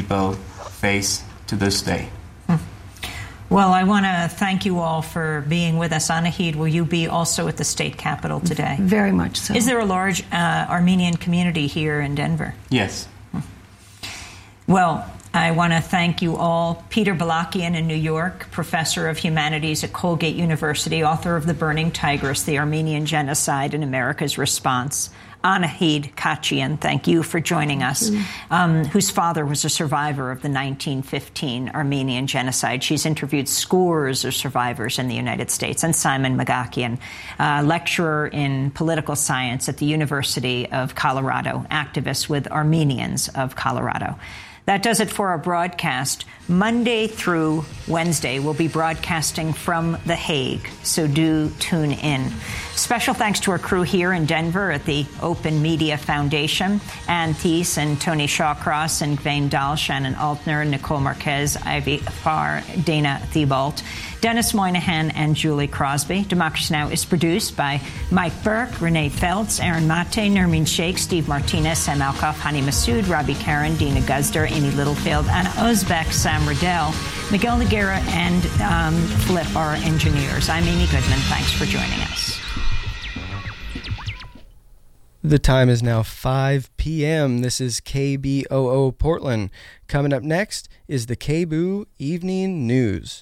people face to this day. Well, I want to thank you all for being with us. Anahid, will you be also at the state capitol today? Very much so. Is there a large Armenian community here in Denver? Yes. Well, I want to thank you all. Peter Balakian in New York, professor of humanities at Colgate University, author of The Burning Tigris, The Armenian Genocide and America's Response. Anahid Kachian, thank you for joining us, whose father was a survivor of the 1915 Armenian genocide. She's interviewed scores of survivors in the United States. And Simon Magakian, lecturer in political science at the University of Colorado, activist with Armenians of Colorado. That does it for our broadcast. Monday through Wednesday, we'll be broadcasting from The Hague, so do tune in. Special thanks to our crew here in Denver at the Open Media Foundation, Ann Thies and Tony Shawcross and Gvain Dahl, Shannon Altner, Nicole Marquez, Ivy Farr, Dana Thibault, Dennis Moynihan, and Julie Crosby. Democracy Now! Is produced by Mike Burke, Renee Feltz, Aaron Mate, Nermeen Sheikh, Steve Martinez, Sam Alkoff, Hani Massoud, Robbie Karen, Dina Guzder, Amy Littlefield, Anna Uzbek, Sam Riddell, Miguel Noguera, and Flip, our engineers. I'm Amy Goodman. Thanks for joining us. The time is now 5 p.m. This is KBOO Portland. Coming up next is the KBOO Evening News.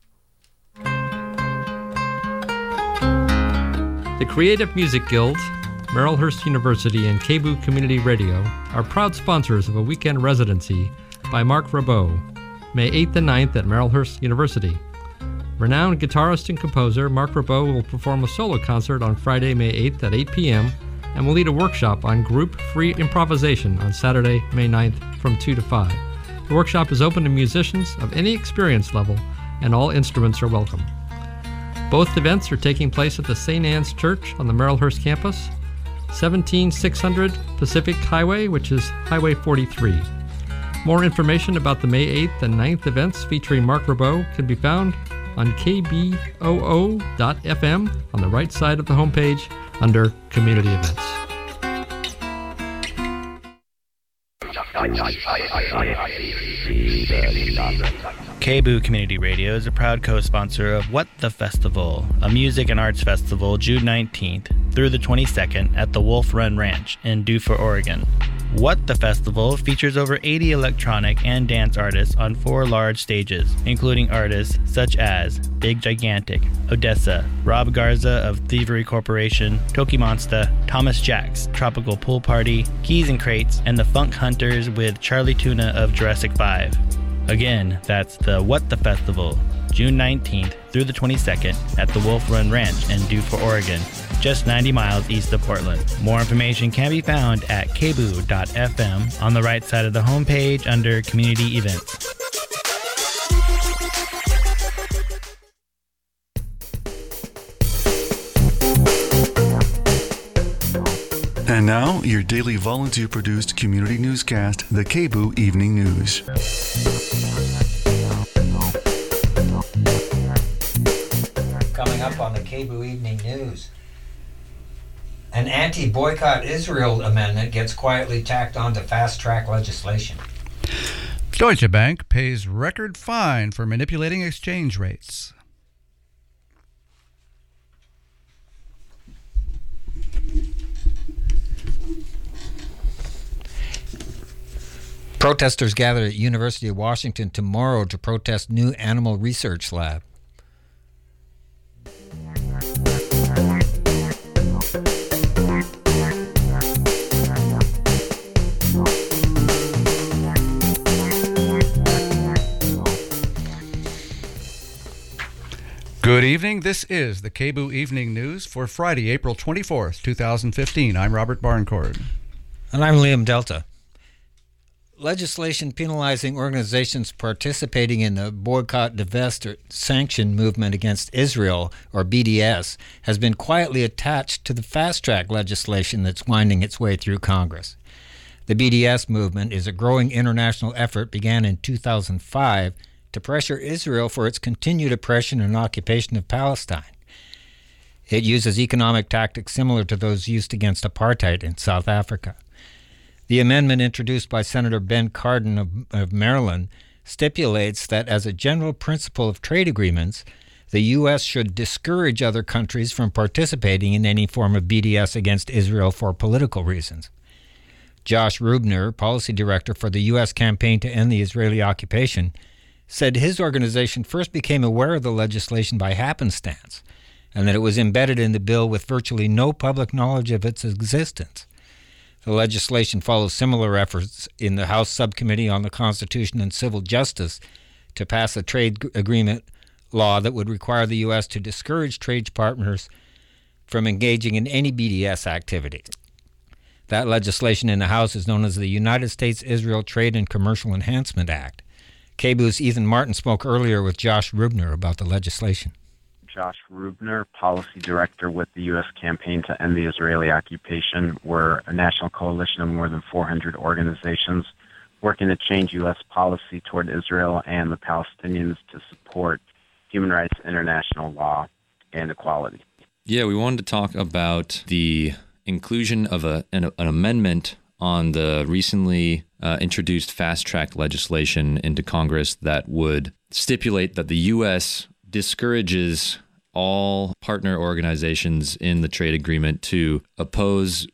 The Creative Music Guild, Marylhurst University, and KBOO Community Radio are proud sponsors of a weekend residency by Marc Ribot, May 8th and 9th at Marylhurst University. Renowned guitarist and composer Marc Ribot will perform a solo concert on Friday, May 8th at 8 p.m. and will lead a workshop on group-free improvisation on Saturday, May 9th from 2 to 5. The workshop is open to musicians of any experience level, and all instruments are welcome. Both events are taking place at the St. Anne's Church on the Marylhurst campus, 17600 Pacific Highway, which is Highway 43. More information about the May 8th and 9th events featuring Marc Ribot can be found on kboo.fm on the right side of the homepage under Community Events. KBOO Community Radio is a proud co-sponsor of What the Festival, a music and arts festival June 19th through the 22nd at the Wolf Run Ranch in Dufur, Oregon. What the Festival features over 80 electronic and dance artists on 4 large stages, including artists such as Big Gigantic, Odessa, Rob Garza of Thievery Corporation, Toki Monsta, Thomas Jacks, Tropical Pool Party, Keys and Crates, and the Funk Hunters with Charlie Tuna of Jurassic 5. Again, that's the What the Festival, June 19th through the 22nd at the Wolf Run Ranch in Dufur, Oregon, just 90 miles east of Portland. More information can be found at kboo.fm on the right side of the homepage under Community Events. And now, your daily volunteer-produced community newscast, the KBOO Evening News. Coming up on the KBOO Evening News. An anti-boycott Israel amendment gets quietly tacked onto fast-track legislation. Deutsche Bank pays record fine for manipulating exchange rates. Protesters gather at University of Washington tomorrow to protest new animal research lab. Good evening. This is the KBOO Evening News for Friday, April 24th, 2015. I'm Robert Barncord. And I'm Liam Delta. Legislation penalizing organizations participating in the boycott, divest, or sanction movement against Israel, or BDS, has been quietly attached to the fast-track legislation that's winding its way through Congress. The BDS movement is a growing international effort began in 2005 to pressure Israel for its continued oppression and occupation of Palestine. It uses economic tactics similar to those used against apartheid in South Africa. The amendment introduced by Senator Ben Cardin of Maryland stipulates that as a general principle of trade agreements, the U.S. should discourage other countries from participating in any form of BDS against Israel for political reasons. Josh Rubner, policy director for the U.S. campaign to end the Israeli occupation, said his organization first became aware of the legislation by happenstance, and that it was embedded in the bill with virtually no public knowledge of its existence. The legislation follows similar efforts in the House Subcommittee on the Constitution and Civil Justice to pass a trade agreement law that would require the U.S. to discourage trade partners from engaging in any BDS activity. That legislation in the House is known as the United States-Israel Trade and Commercial Enhancement Act. KBOO's Ethan Martin spoke earlier with Josh Rubner about the legislation. Josh Rubner, Policy Director with the U.S. Campaign to End the Israeli Occupation. We're a national coalition of more than 400 organizations working to change U.S. policy toward Israel and the Palestinians to support human rights, international law, and equality. Yeah, we wanted to talk about the inclusion of an amendment on the recently introduced fast-track legislation into Congress that would stipulate that the U.S. discourages all partner organizations in the trade agreement to oppose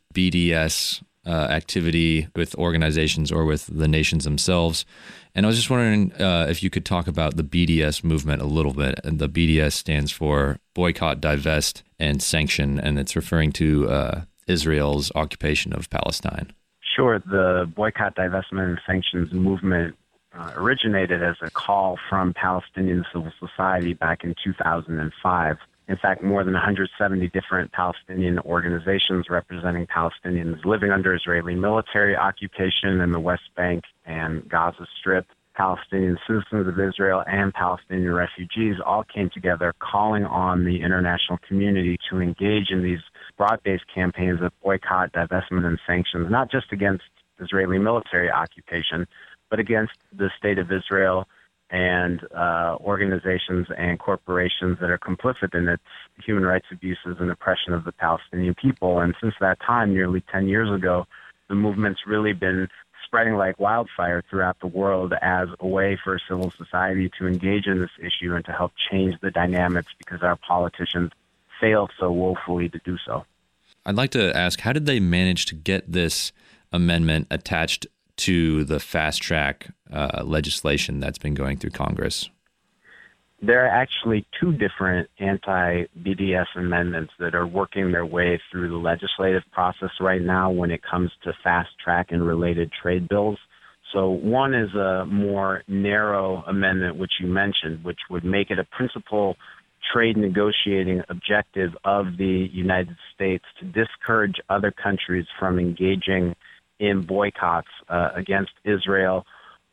BDS activity with organizations or with the nations themselves. And I was just wondering if you could talk about the BDS movement a little bit. And the BDS stands for Boycott, Divest, and Sanction, and it's referring to Israel's occupation of Palestine. Sure. The Boycott, Divestment, and Sanctions movement originated as a call from Palestinian civil society back in 2005. In fact, more than 170 different Palestinian organizations representing Palestinians living under Israeli military occupation in the West Bank and Gaza Strip, Palestinian citizens of Israel, and Palestinian refugees all came together calling on the international community to engage in these broad-based campaigns of boycott, divestment, and sanctions, not just against Israeli military occupation, but against the state of Israel and organizations and corporations that are complicit in its human rights abuses and oppression of the Palestinian people. And since that time, nearly 10 years ago, the movement's really been spreading like wildfire throughout the world as a way for civil society to engage in this issue and to help change the dynamics because our politicians fail so woefully to do so. I'd like to ask, how did they manage to get this amendment attached to the fast-track legislation that's been going through Congress? There are actually two different anti-BDS amendments that are working their way through the legislative process right now when it comes to fast-track and related trade bills. So one is a more narrow amendment, which you mentioned, which would make it a principal trade negotiating objective of the United States to discourage other countries from engaging in boycotts against Israel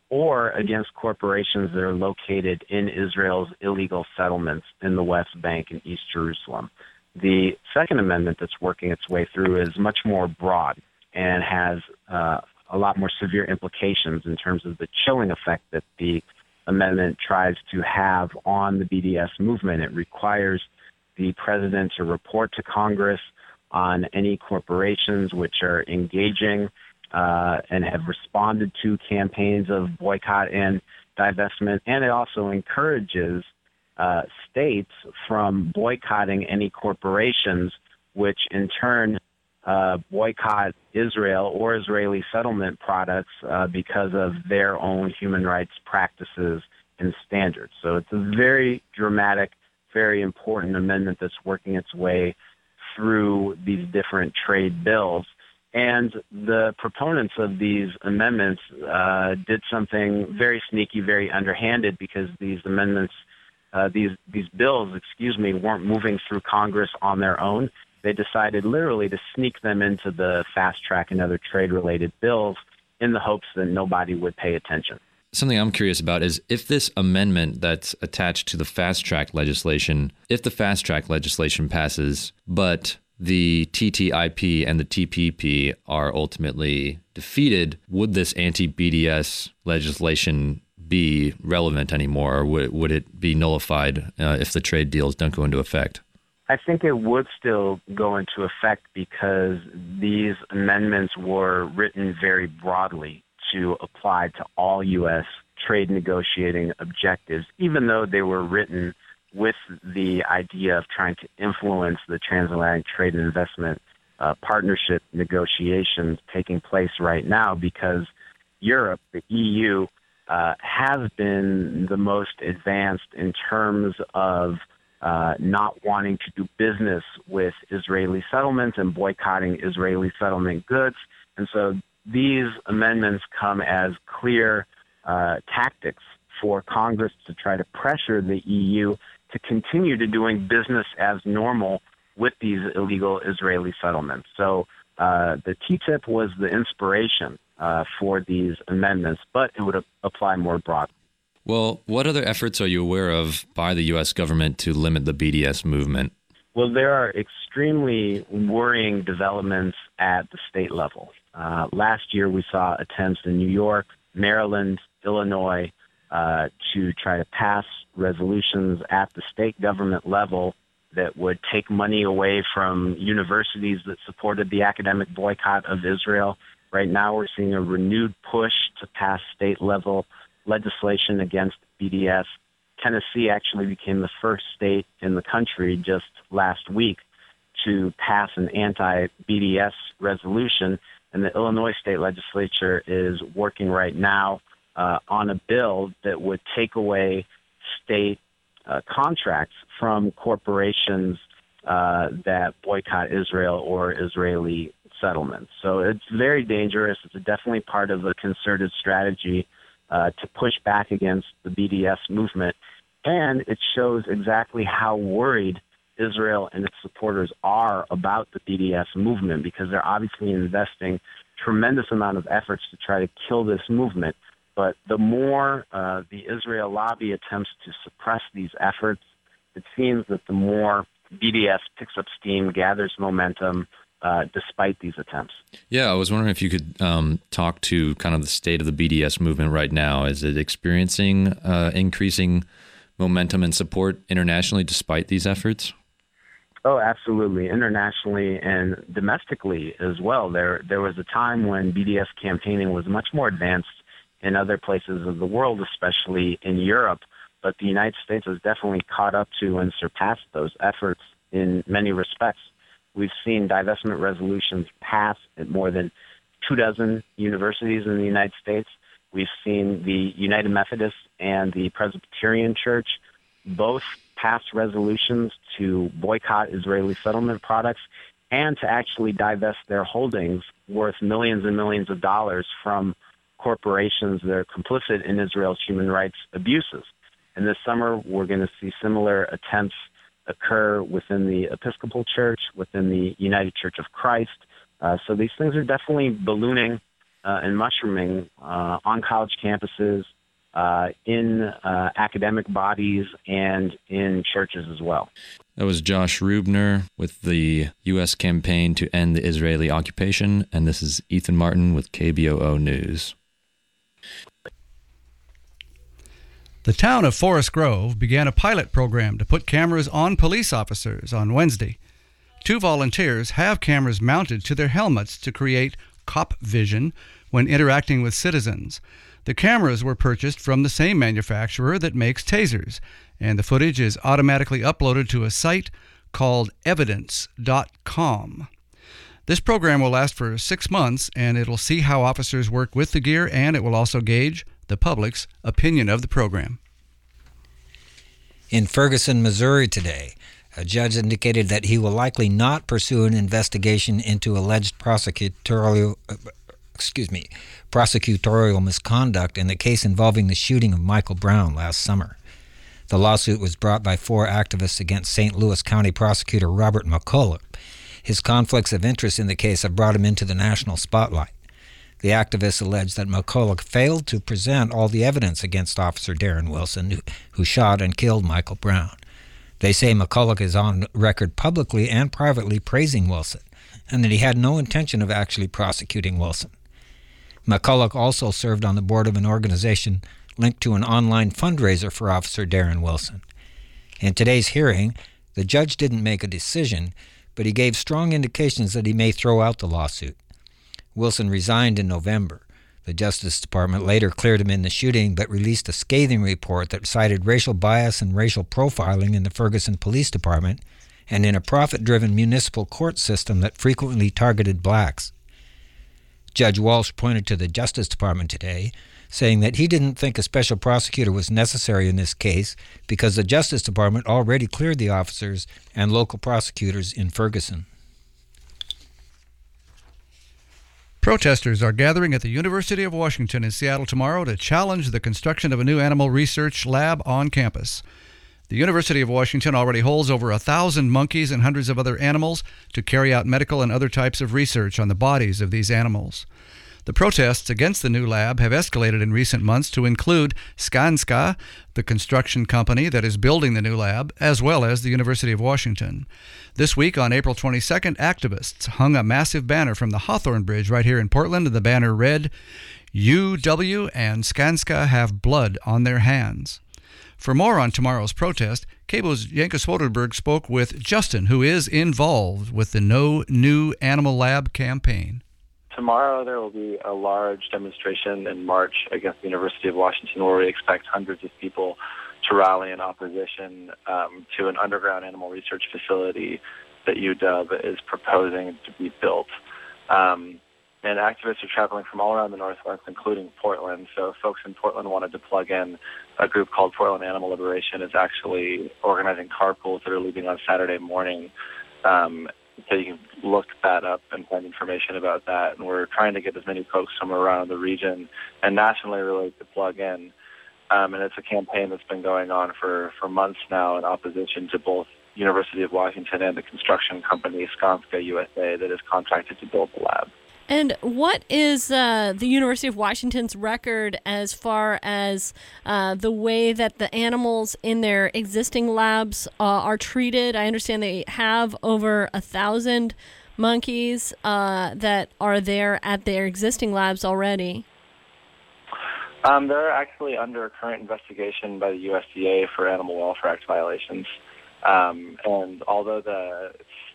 or against corporations that are located in Israel's illegal settlements in the West Bank and East Jerusalem. The second amendment that's working its way through is much more broad and has a lot more severe implications in terms of the chilling effect that the amendment tries to have on the BDS movement. It requires the president to report to Congress on any corporations which are engaging and have responded to campaigns of boycott and divestment. And it also encourages states from boycotting any corporations which in turn boycott Israel or Israeli settlement products because of their own human rights practices and standards. So it's a very dramatic, very important amendment that's working its way through these different trade bills. And the proponents of these amendments did something very sneaky, very underhanded, because these amendments, these bills, weren't moving through Congress on their own. They decided literally to sneak them into the fast track and other trade-related bills in the hopes that nobody would pay attention. Something I'm curious about is if this amendment that's attached to the fast track legislation, if the fast track legislation passes, but the TTIP and the TPP are ultimately defeated, would this anti-BDS legislation be relevant anymore, or would it be nullified if the trade deals don't go into effect? I think it would still go into effect because these amendments were written very broadly to apply to all U.S. trade negotiating objectives, even though they were written with the idea of trying to influence the transatlantic trade and investment partnership negotiations taking place right now, because Europe, the EU, has been the most advanced in terms of not wanting to do business with Israeli settlements and boycotting Israeli settlement goods. And so these amendments come as clear tactics for Congress to try to pressure the EU to continue to doing business as normal with these illegal Israeli settlements. So the TTIP was the inspiration for these amendments, but it would apply more broadly. Well, what other efforts are you aware of by the U.S. government to limit the BDS movement? Well, there are extremely worrying developments at the state level. Last year, we saw attempts in New York, Maryland, Illinois, to try to pass resolutions at the state government level that would take money away from universities that supported the academic boycott of Israel. Right now, we're seeing a renewed push to pass state-level legislation against BDS. Tennessee actually became the first state in the country just last week to pass an anti-BDS resolution, and the Illinois state legislature is working right now on a bill that would take away state contracts from corporations that boycott Israel or Israeli settlements. So it's very dangerous. It's definitely part of a concerted strategy to push back against the BDS movement. And it shows exactly how worried Israel and its supporters are about the BDS movement, because they're obviously investing tremendous amount of efforts to try to kill this movement. But the more the Israel lobby attempts to suppress these efforts, it seems that the more BDS picks up steam, gathers momentum, despite these attempts. Yeah, I was wondering if you could talk to kind of the state of the BDS movement right now. Is it experiencing increasing momentum and support internationally despite these efforts? Oh, absolutely. Internationally and domestically as well. There was a time when BDS campaigning was much more advanced in other places of the world, especially in Europe. But the United States has definitely caught up to and surpassed those efforts in many respects. We've seen divestment resolutions pass at more than 24 universities in the United States. We've seen the United Methodist and the Presbyterian Church both pass resolutions to boycott Israeli settlement products and to actually divest their holdings worth millions and millions of dollars from corporations that are complicit in Israel's human rights abuses. And this summer, we're going to see similar attempts occur within the Episcopal Church, within the United Church of Christ. So these things are definitely ballooning and mushrooming on college campuses, in academic bodies, and in churches as well. That was Josh Rubner with the U.S. campaign to end the Israeli occupation, and this is Ethan Martin with KBOO News. The town of Forest Grove began a pilot program to put cameras on police officers on Wednesday. 2 volunteers have cameras mounted to their helmets to create cop vision when interacting with citizens. The cameras were purchased from the same manufacturer that makes tasers, and the footage is automatically uploaded to a site called evidence.com. This program will last for 6 months, and it'll see how officers work with the gear, and it will also gauge the public's opinion of the program. In Ferguson, Missouri today, a judge indicated that he will likely not pursue an investigation into alleged prosecutorial misconduct in the case involving the shooting of Michael Brown last summer. The lawsuit was brought by 4 activists against St. Louis County Prosecutor Robert McCulloch. His conflicts of interest in the case have brought him into the national spotlight. The activists allege that McCulloch failed to present all the evidence against Officer Darren Wilson, who shot and killed Michael Brown. They say McCulloch is on record publicly and privately praising Wilson, and that he had no intention of actually prosecuting Wilson. McCulloch also served on the board of an organization linked to an online fundraiser for Officer Darren Wilson. In today's hearing, The judge didn't make a decision, but he gave strong indications that he may throw out the lawsuit. Wilson resigned in November. The Justice Department later cleared him in the shooting, but released a scathing report that cited racial bias and racial profiling in the Ferguson Police Department and in a profit-driven municipal court system that frequently targeted blacks. Judge Walsh pointed to the Justice Department today, saying that he didn't think a special prosecutor was necessary in this case because the Justice Department already cleared the officers and local prosecutors in Ferguson. Protesters are gathering at the University of Washington in Seattle tomorrow to challenge the construction of a new animal research lab on campus. The University of Washington already holds over 1,000 monkeys and hundreds of other animals to carry out medical and other types of research on the bodies of these animals. The protests against the new lab have escalated in recent months to include Skanska, the construction company that is building the new lab, as well as the University of Washington. This week, on April 22nd, activists hung a massive banner from the Hawthorne Bridge right here in Portland, and the banner read, "UW and Skanska have blood on their hands." For more on tomorrow's protest, KBOO's Jenka Soderberg spoke with Justin, who is involved with the No New Animal Lab campaign. Tomorrow there will be a large demonstration and march against the University of Washington where we expect hundreds of people to rally in opposition to an underground animal research facility that UW is proposing to be built. And activists are traveling from all around the Northwest, including Portland. So folks in Portland wanted to plug in. A group called Portland Animal Liberation is actually organizing carpools that are leaving on Saturday morning. So you can look that up and find information about that. And we're trying to get as many folks from around the region and nationally really to plug in. And it's a campaign that's been going on for months now in opposition to both University of Washington and the construction company Skanska USA that is contracted to build the lab. And what is the University of Washington's record as far as the way that the animals in their existing labs are treated? I understand they have over 1,000 monkeys that are there at their existing labs already. They're actually under current investigation by the USDA for Animal Welfare Act violations. And although the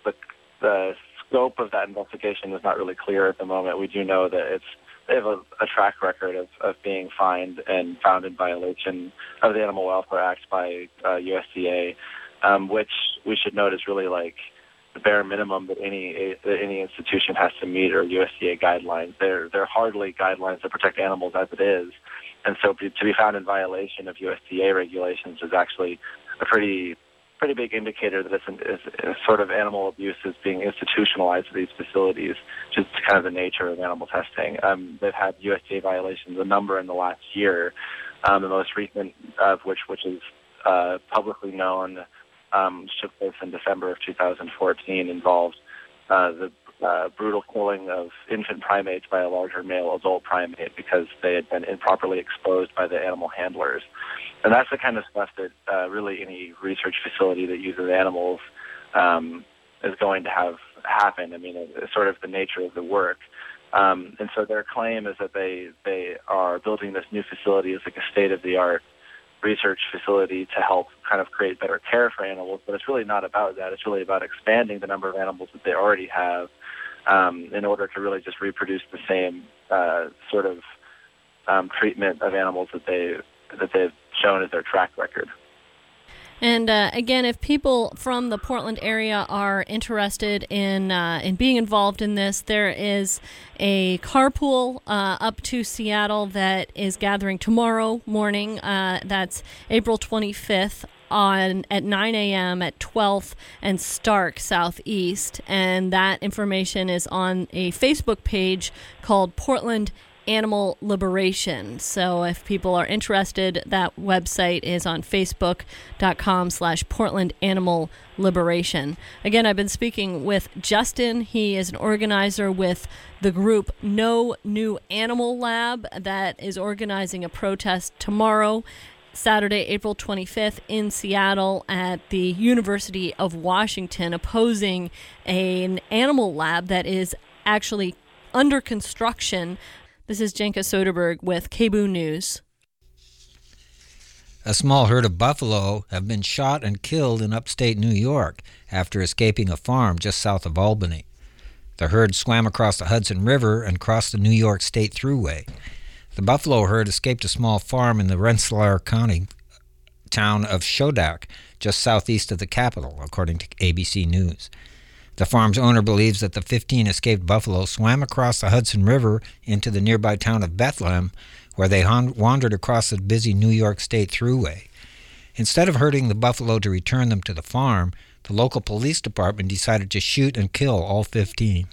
scope of that investigation is not really clear at the moment, we do know that they have a track record of being fined and found in violation of the Animal Welfare Act by USDA, which we should note is really like the bare minimum that any institution has to meet, or USDA guidelines. They're hardly guidelines that protect animals as it is, and so to be found in violation of USDA regulations is actually a pretty big indicator that it's sort of animal abuse is being institutionalized at these facilities, just kind of the nature of animal testing. They've had USDA violations, a number in the last year, the most recent of which is publicly known, took place in December of 2014, involved the brutal killing of infant primates by a larger male adult primate because they had been improperly exposed by the animal handlers. And that's the kind of stuff that really any research facility that uses animals is going to have happen. I mean, it's sort of the nature of the work. And so their claim is that they are building this new facility as like a state-of-the-art research facility to help kind of create better care for animals, but it's really not about that. It's really about expanding the number of animals that they already have in order to really just reproduce the same sort of treatment of animals that they've shown as their track record. And again, if people from the Portland area are interested in being involved in this, there is a carpool up to Seattle that is gathering tomorrow morning. That's April 25th at 9 a.m. at 12th and Stark Southeast. And that information is on a Facebook page called Portland Animal Liberation. So if people are interested, that website is on facebook.com/Portland Animal Liberation. Again, I've been speaking with Justin. He is an organizer with the group No New Animal Lab that is organizing a protest tomorrow, Saturday, April 25th in Seattle at the University of Washington, opposing an animal lab that is actually under construction. This is Jenka Soderberg with KBOO News. A small herd of buffalo have been shot and killed in upstate New York after escaping a farm just south of Albany. The herd swam across the Hudson River and crossed the New York State Thruway. The buffalo herd escaped a small farm in the Rensselaer County town of Shodak, just southeast of the capital, according to ABC News. The farm's owner believes that the 15 escaped buffalo swam across the Hudson River into the nearby town of Bethlehem, where they wandered across the busy New York State Thruway. Instead of herding the buffalo to return them to the farm, the local police department decided to shoot and kill all 15.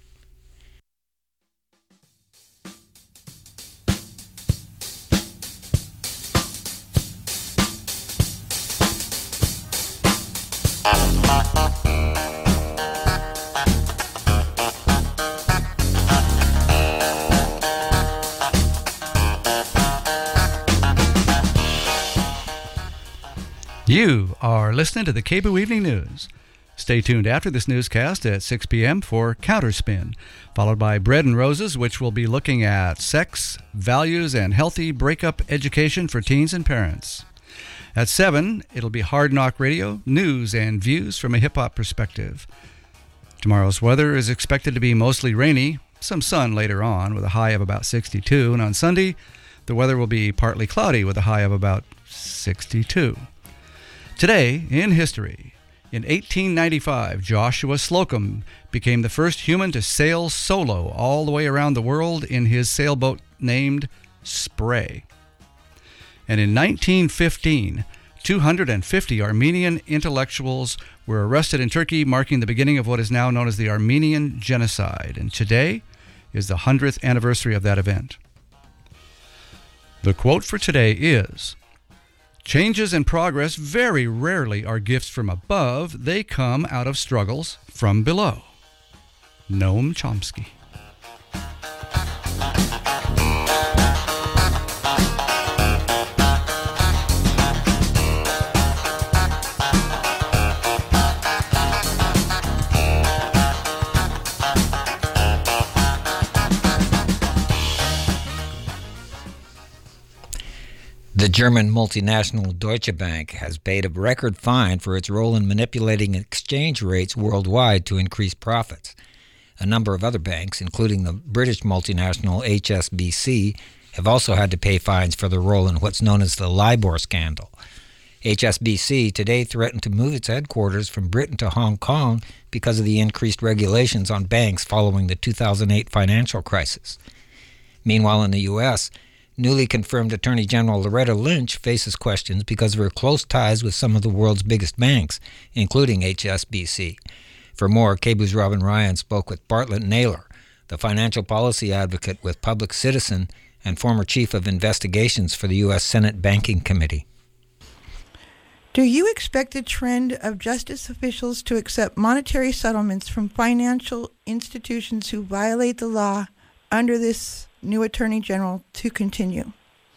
You are listening to the KBOO Evening News. Stay tuned after this newscast at 6 p.m. for Counterspin, followed by Bread and Roses, which will be looking at sex, values, and healthy breakup education for teens and parents. At 7, it'll be Hard Knock Radio, news and views from a hip-hop perspective. Tomorrow's weather is expected to be mostly rainy, some sun later on with a high of about 62, and on Sunday, the weather will be partly cloudy with a high of about 62. Today, in history, in 1895, Joshua Slocum became the first human to sail solo all the way around the world in his sailboat named Spray. And in 1915, 250 Armenian intellectuals were arrested in Turkey, marking the beginning of what is now known as the Armenian Genocide. And today is the 100th anniversary of that event. The quote for today is, "Changes and progress very rarely are gifts from above. They come out of struggles from below." Noam Chomsky. The German multinational Deutsche Bank has paid a record fine for its role in manipulating exchange rates worldwide to increase profits. A number of other banks, including the British multinational HSBC, have also had to pay fines for their role in what's known as the LIBOR scandal. HSBC today threatened to move its headquarters from Britain to Hong Kong because of the increased regulations on banks following the 2008 financial crisis. Meanwhile, in the U.S., newly confirmed Attorney General Loretta Lynch faces questions because of her close ties with some of the world's biggest banks, including HSBC. For more, KBOO's Robin Ryan spoke with Bartlett Naylor, the financial policy advocate with Public Citizen and former chief of investigations for the U.S. Senate Banking Committee. Do you expect the trend of justice officials to accept monetary settlements from financial institutions who violate the law under this new Attorney General to continue?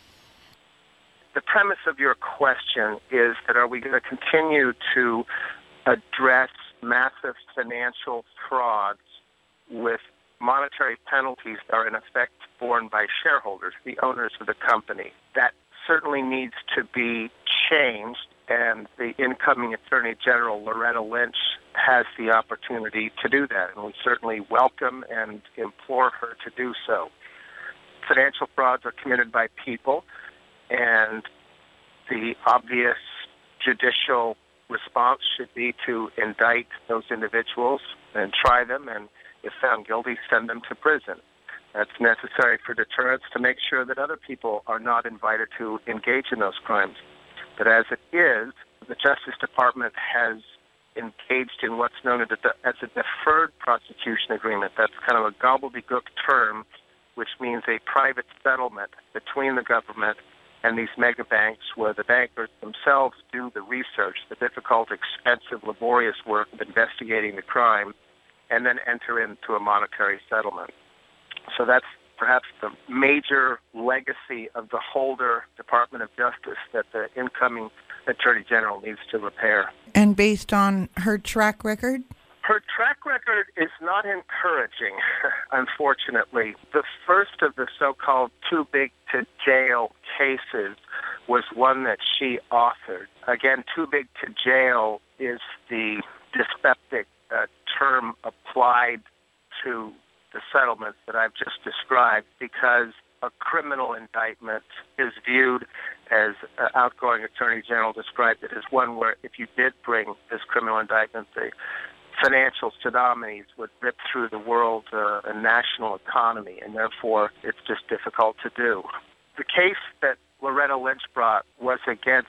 The premise of your question is that are we going to continue to address massive financial frauds with monetary penalties that are in effect borne by shareholders, the owners of the company? That certainly needs to be changed, and the incoming Attorney General, Loretta Lynch, has the opportunity to do that, and we certainly welcome and implore her to do so. Financial frauds are committed by people, and the obvious judicial response should be to indict those individuals and try them, and if found guilty, send them to prison. That's necessary for deterrence to make sure that other people are not invited to engage in those crimes. But as it is, the Justice Department has engaged in what's known as a deferred prosecution agreement. That's kind of a gobbledygook term, which means a private settlement between the government and these mega banks, where the bankers themselves do the research, the difficult, expensive, laborious work of investigating the crime, and then enter into a monetary settlement. So that's perhaps the major legacy of the Holder Department of Justice that the incoming Attorney General needs to repair. And based on her track record? Her track record is not encouraging, unfortunately. The first of the so-called too-big-to-jail cases was one that she authored. Again, too big to jail is the dyspeptic term applied to the settlements that I've just described, because a criminal indictment is viewed, as outgoing Attorney General described it, as one where if you did bring this criminal indictment, the financial tsunamis would rip through the world and national economy, and therefore it's just difficult to do. The case that Loretta Lynch brought was against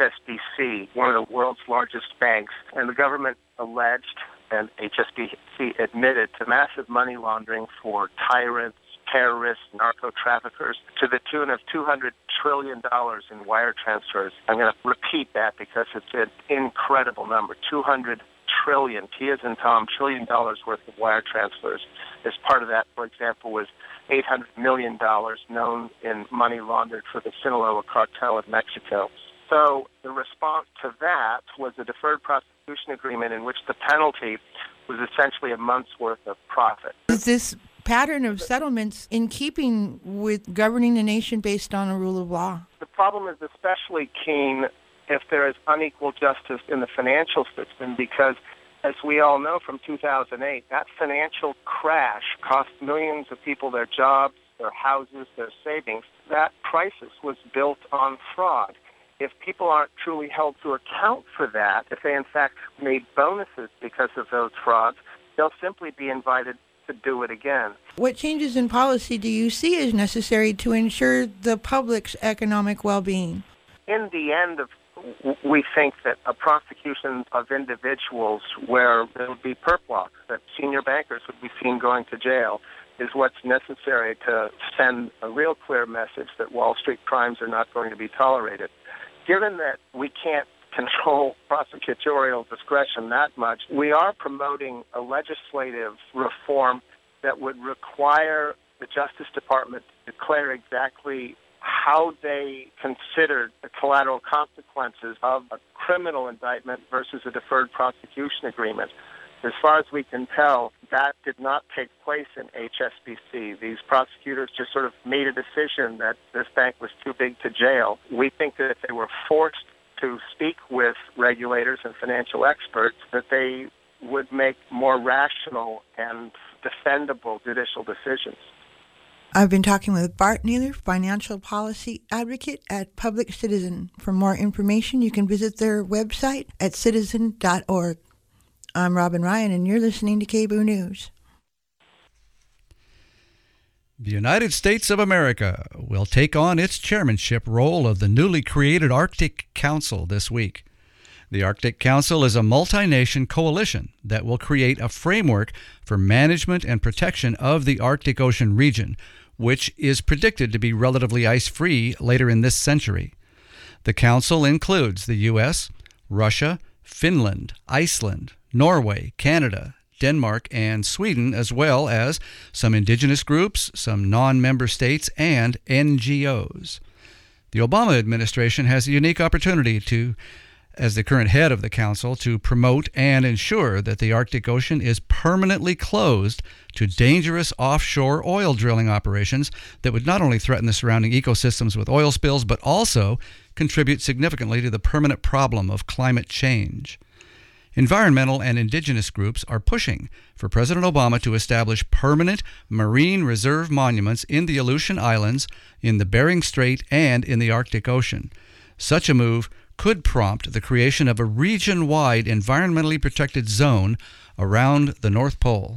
HSBC, one of the world's largest banks, and the government alleged, and HSBC admitted, to massive money laundering for tyrants, terrorists, narco-traffickers, to the tune of $200 trillion in wire transfers. I'm going to repeat that because it's an incredible number, $200 trillion, T as in Tom, $1 trillion worth of wire transfers. As part of that, for example, was $800 million known in money laundered for the Sinaloa cartel of Mexico. So the response to that was a deferred prosecution agreement in which the penalty was essentially a month's worth of profit. Is this pattern of settlements in keeping with governing the nation based on a rule of law? The problem is especially keen if there is unequal justice in the financial system, because as we all know from 2008, that financial crash cost millions of people their jobs, their houses, their savings. That crisis was built on fraud. If people aren't truly held to account for that, if they in fact made bonuses because of those frauds, they'll simply be invited to do it again. What changes in policy do you see as necessary to ensure the public's economic well-being? In the end, we think that a prosecution of individuals where there would be perp walks, that senior bankers would be seen going to jail, is what's necessary to send a real clear message that Wall Street crimes are not going to be tolerated. Given that we can't control prosecutorial discretion that much, we are promoting a legislative reform that would require the Justice Department to declare exactly how they considered the collateral consequences of a criminal indictment versus a deferred prosecution agreement. As far as we can tell, that did not take place in HSBC. These prosecutors just sort of made a decision that this bank was too big to jail. We think that if they were forced to speak with regulators and financial experts, that they would make more rational and defendable judicial decisions. I've been talking with Bart Naylor, financial policy advocate at Public Citizen. For more information, you can visit their website at citizen.org. I'm Robin Ryan, and you're listening to KBOO News. The United States of America will take on its chairmanship role of the newly created Arctic Council this week. The Arctic Council is a multi-nation coalition that will create a framework for management and protection of the Arctic Ocean region, which is predicted to be relatively ice-free later in this century. The Council includes the U.S., Russia, Finland, Iceland, Norway, Canada, Denmark, and Sweden, as well as some indigenous groups, some non-member states, and NGOs. The Obama administration has a unique opportunity to, as the current head of the Council, to promote and ensure that the Arctic Ocean is permanently closed to dangerous offshore oil drilling operations that would not only threaten the surrounding ecosystems with oil spills, but also contribute significantly to the permanent problem of climate change. Environmental and indigenous groups are pushing for President Obama to establish permanent marine reserve monuments in the Aleutian Islands, in the Bering Strait, and in the Arctic Ocean. Such a move could prompt the creation of a region-wide environmentally protected zone around the North Pole.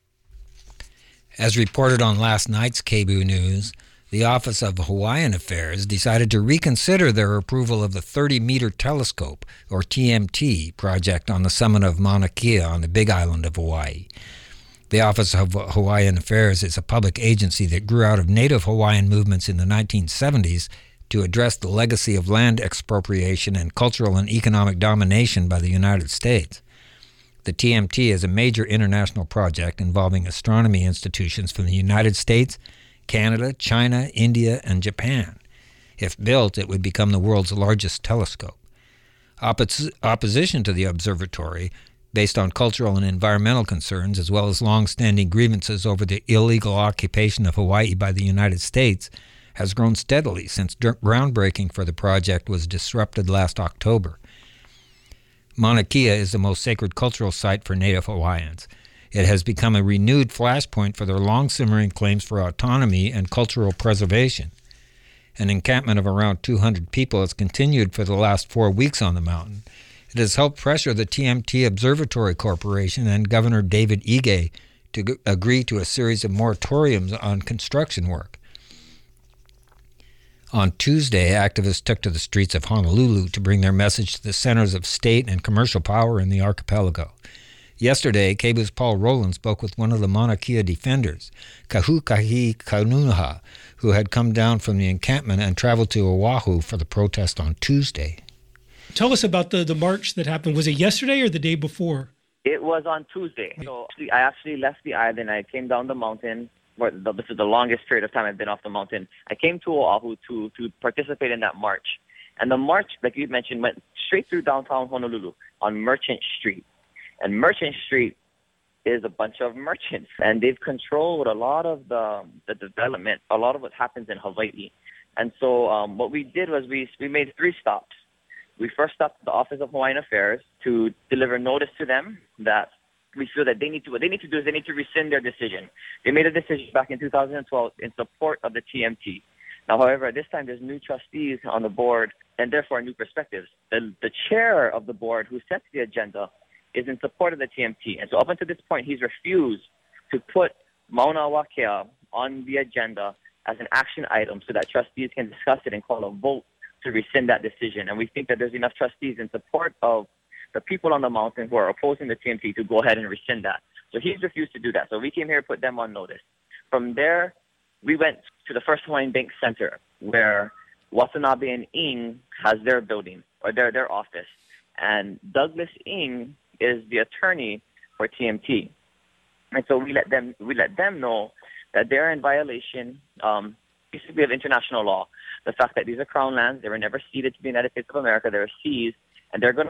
As reported on last night's KBOO News, the Office of Hawaiian Affairs decided to reconsider their approval of the 30-meter telescope, or TMT, project on the summit of Mauna Kea on the Big Island of Hawaii. The Office of Hawaiian Affairs is a public agency that grew out of Native Hawaiian movements in the 1970s to address the legacy of land expropriation and cultural and economic domination by the United States. The TMT is a major international project involving astronomy institutions from the United States, Canada, China, India, and Japan. If built, it would become the world's largest telescope. Opposition to the observatory, based on cultural and environmental concerns, as well as long-standing grievances over the illegal occupation of Hawaii by the United States, has grown steadily since groundbreaking for the project was disrupted last October. Mauna Kea is the most sacred cultural site for Native Hawaiians. It has become a renewed flashpoint for their long-simmering claims for autonomy and cultural preservation. An encampment of around 200 people has continued for the last 4 weeks on the mountain. It has helped pressure the TMT Observatory Corporation and Governor David Ige to agree to a series of moratoriums on construction work. On Tuesday, activists took to the streets of Honolulu to bring their message to the centers of state and commercial power in the archipelago. Yesterday, KBOO's Paul Rowland spoke with one of the Mauna Kea defenders, Kahukahi Kaunuha, who had come down from the encampment and traveled to Oahu for the protest on Tuesday. Tell us about the march that happened. Was it yesterday or the day before? It was on Tuesday. So I actually left the island. I came down the mountain. This is the longest period of time I've been off the mountain. I came to Oahu to participate in that march. And the march, like you mentioned, went straight through downtown Honolulu on Merchant Street. And Merchant Street is a bunch of merchants. And they've controlled a lot of the development, a lot of what happens in Hawaii. And so what we did was we made 3 stops. We first stopped at the Office of Hawaiian Affairs to deliver notice to them that we feel that what they need to do is they need to rescind their decision. They made a decision back in 2012 in support of the TMT. Now, however, at this time there's new trustees on the board and therefore new perspectives. The chair of the board who sets the agenda is in support of the TMT. And so up until this point, he's refused to put Mauna Wakea on the agenda as an action item so that trustees can discuss it and call a vote to rescind that decision. And we think that there's enough trustees in support of the people on the mountain who are opposing the TMT to go ahead and rescind that. So he's refused to do that. So we came here to put them on notice. From there, we went to the First Hawaiian Bank Center where Watanabe and Ng has their building or their office. And Douglas Ng is the attorney for TMT. And so we let them know that they're in violation basically of international law. The fact that these are crown lands, they were never ceded to the United States of America, they were seized, and they're going